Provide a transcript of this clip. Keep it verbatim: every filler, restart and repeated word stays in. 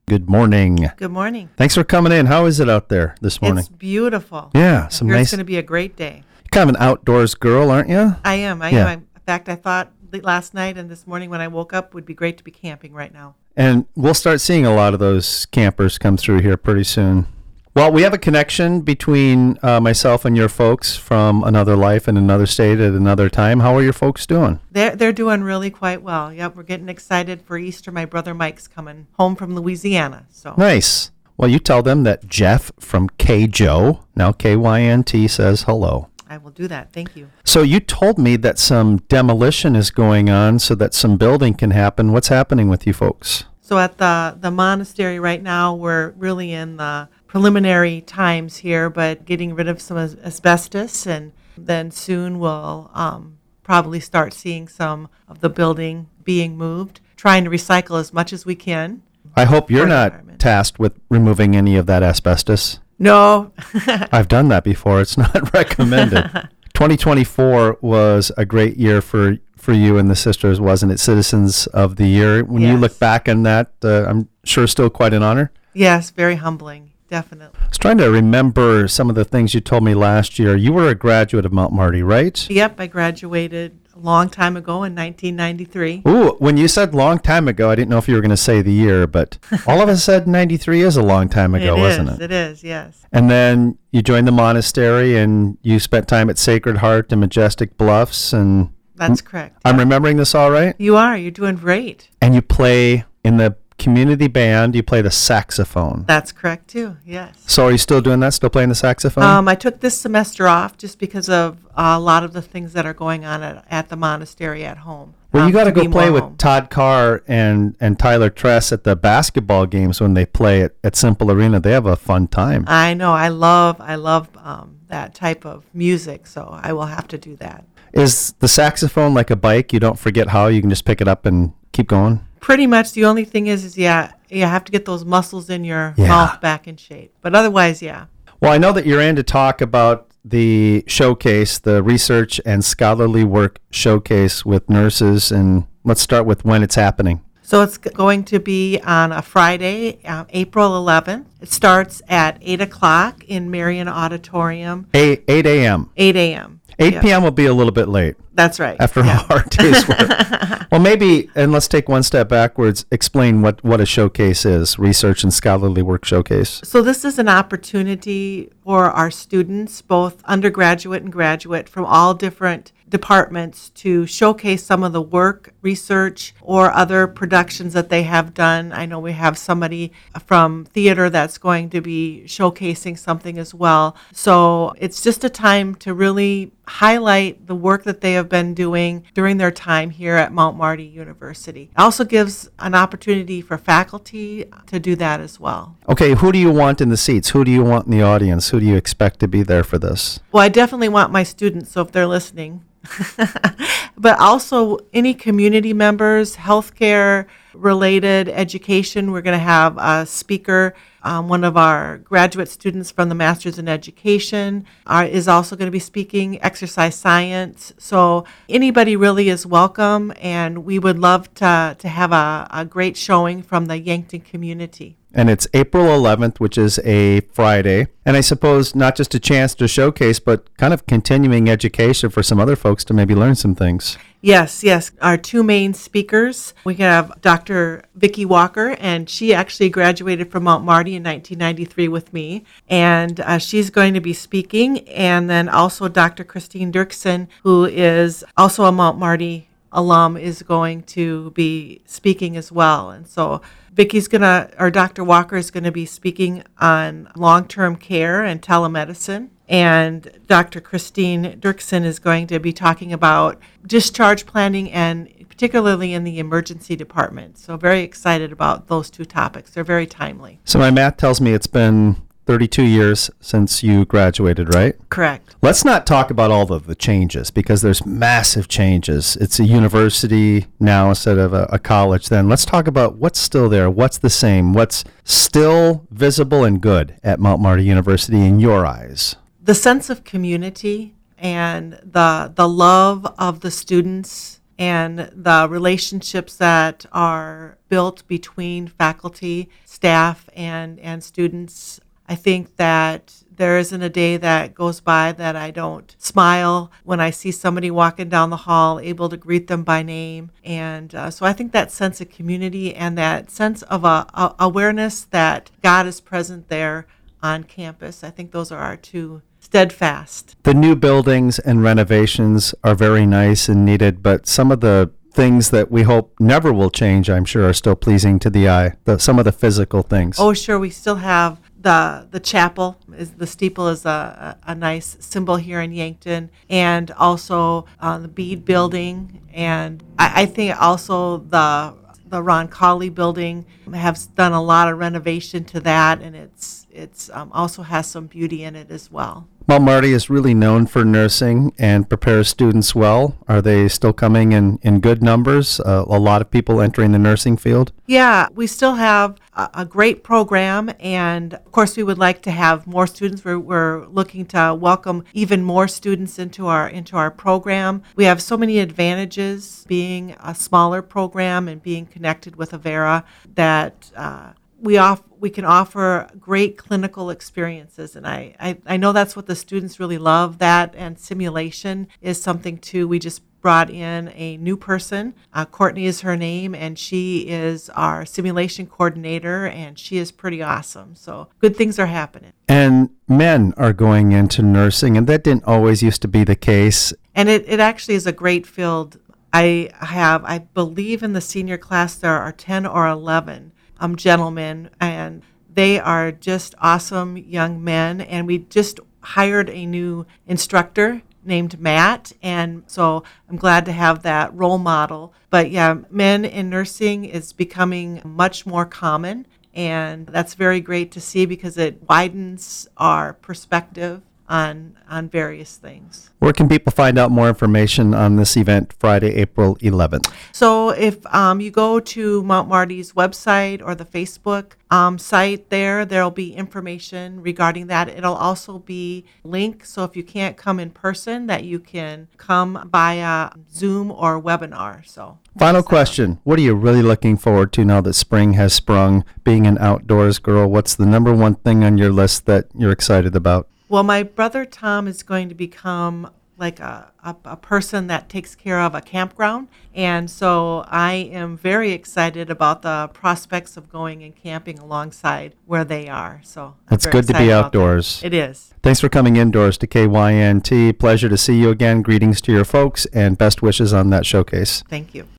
Good morning. Good morning. Thanks for coming in. How is it out there this morning? It's beautiful. Yeah, some Here nice. It's going to be a great day. You're kind of an outdoors girl, aren't you? I am. I Yeah. am. In fact, I thought late last night and this morning when I woke up would be great to be camping right now. And we'll start seeing a lot of those campers come through here pretty soon. Well, we have a connection between uh, myself and your folks from another life in another state at another time. How are your folks doing? They're, they're doing really quite well. Yep, we're getting excited for Easter. My brother Mike's coming home from Louisiana. So Nice. Well, you tell them that Jeff from K Joe, now K Y N T, says hello. I will do that. Thank you. So you told me that some demolition is going on so that some building can happen. What's happening with you folks? So at the, the monastery right now, we're really in the preliminary times here, but getting rid of some as- asbestos, and then soon we'll um, probably start seeing some of the building being moved, trying to recycle as much as we can. I hope you're For the not environment. tasked with removing any of that asbestos. No. I've done that before. It's not recommended. twenty twenty-four was a great year for, for you and the sisters, wasn't it? Citizens of the Year. When you Yes. look back on that, uh, I'm sure still quite an honor. Yes, very humbling, definitely. I was trying to remember some of the things you told me last year. You were a graduate of Mount Marty, right? Yep, I graduated a long time ago in nineteen ninety-three. Ooh, when you said long time ago, I didn't know if you were going to say the year, but all of us said ninety-three is a long time ago, It wasn't is, it? it is, yes. And then you joined the monastery and you spent time at Sacred Heart and Majestic Bluffs. And That's correct. I'm yeah. remembering this all right? You are, you're doing great. And you play in the community band, you play the saxophone. That's correct too, yes. So are you still doing that, still playing the saxophone? Um, I took this semester off just because of uh, a lot of the things that are going on at, at the monastery at home. well, you um, got to to go be play more with home. Todd Carr and, and Tyler Tress at the basketball games when they play at, at Simple Arena. They have a fun time. I know, I love, I love um, that type of music, so I will have to do that. Is the saxophone like a bike? You don't forget how you can just pick it up and keep going? Pretty much the only thing is, is yeah, you have to get those muscles in your Yeah. mouth back in shape. But otherwise, yeah. Well, I know that you're in to talk about the showcase, the research and scholarly work showcase with nurses. And let's start with when it's happening. So it's g- going to be on a Friday, uh, April eleventh. It starts at eight o'clock in Marion Auditorium, eight a.m. eight a.m. eight Yeah, p.m. will be a little bit late That's right. after yeah. a hard day's work. Well, maybe, and let's take one step backwards, explain what, what a showcase is, research and scholarly work showcase. So this is an opportunity for our students, both undergraduate and graduate, from all different departments to showcase some of the work, research, or other productions that they have done. I know we have somebody from theater that's going to be showcasing something as well. So it's just a time to really highlight the work that they have been doing during their time here at Mount Marty University. It also gives an opportunity for faculty to do that as well. Okay, who do you want in the seats? Who do you want in the audience? Who do you expect to be there for this? Well, I definitely want my students, so if they're listening, but also any community members, healthcare related education. We're going to have a speaker. Um, one of our graduate students from the Masters in Education are, is also going to be speaking, exercise science. So anybody really is welcome, and we would love to, to have a, a great showing from the Yankton community. And it's April eleventh, which is a Friday. And I suppose not just a chance to showcase, but kind of continuing education for some other folks to maybe learn some things. Yes, yes. Our two main speakers, we have Doctor Vicki Walker, and she actually graduated from Mount Marty in nineteen ninety-three with me, and uh, she's going to be speaking. And then also Doctor Christine Dirksen, who is also a Mount Marty alum, is going to be speaking as well. And so Vicki's gonna, or Doctor Walker is going to be speaking on long-term care and telemedicine. And Doctor Christine Dirksen is going to be talking about discharge planning, and particularly in the emergency department. So very excited about those two topics. They're very timely. So my math tells me it's been thirty-two years since you graduated, right? Correct. Let's not talk about all of the changes, because there's massive changes. It's a university now instead of a, a college then. Let's talk about what's still there, what's the same, what's still visible and good at Mount Marty University in your eyes. The sense of community and the the love of the students and the relationships that are built between faculty, staff, and, and students. I think that there isn't a day that goes by that I don't smile when I see somebody walking down the hall, able to greet them by name. And uh, so I think that sense of community and that sense of a, a awareness that God is present there on campus, I think those are our two steadfast. The new buildings and renovations are very nice and needed, but some of the things that we hope never will change, I'm sure, are still pleasing to the eye, the, some of the physical things. Oh, sure. We still have the the chapel. Is the steeple is a, a, a nice symbol here in Yankton, and also uh, the Bede building. And I, I think also the the Roncalli building have done a lot of renovation to that, and it's it's um, also has some beauty in it as well. Mount Marty is really known for nursing and prepares students well. Are they still coming in, in good numbers? Uh, a lot of people entering the nursing field? Yeah, we still have a, a great program, and of course we would like to have more students. We're, we're looking to welcome even more students into our into our program. We have so many advantages being a smaller program and being connected with Avera that uh, we off we can offer great clinical experiences, and I, I, I know that's what the students really love. That and simulation is something too. We just brought in a new person. Uh, Courtney is her name, and she is our simulation coordinator, and she is pretty awesome. So good things are happening. And men are going into nursing, and that didn't always used to be the case. And it, it actually is a great field. I have, I believe in the senior class there are ten or eleven um, gentlemen, and they are just awesome young men. And we just hired a new instructor named Matt, and so I'm glad to have that role model. But yeah, men in nursing is becoming much more common, and that's very great to see because it widens our perspective on on various things. Where can people find out more information on this event Friday, April eleventh? So if um, you go to Mount Marty's website or the Facebook um, site there, there'll be information regarding that. It'll also be linked, so if you can't come in person, that you can come via Zoom or webinar. So Final question. What are you really looking forward to now that spring has sprung? Being an outdoors girl, what's the number one thing on your list that you're excited about? Well, my brother Tom is going to become like a, a, a person that takes care of a campground. And so I am very excited about the prospects of going and camping alongside where they are. So I'm It's very good to excited be about outdoors. that. It is. Thanks for coming indoors to K Y N T. Pleasure to see you again. Greetings to your folks and best wishes on that showcase. Thank you.